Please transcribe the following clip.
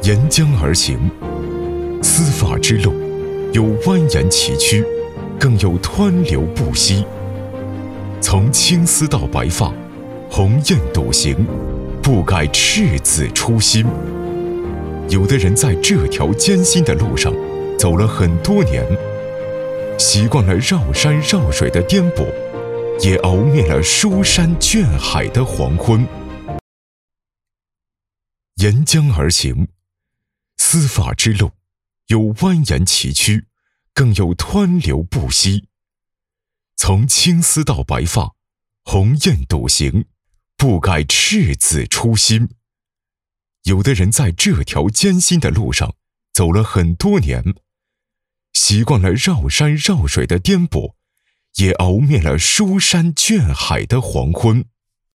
沿江而行，丝发之路，有蜿蜒崎岖，更有湍流不息。从青丝到白发，鸿雁笃行，不改赤子初心。有的人在这条艰辛的路上走了很多年，习惯了绕山绕水的颠簸，也熬灭了书山倦海的黄昏。沿江而行，丝发之路，有蜿蜒崎岖，更有湍流不息。从青丝到白发，鸿雁笃行，不改赤子初心。有的人在这条艰辛的路上走了很多年，习惯了绕山绕水的颠簸，也熬灭了书山倦海的黄昏。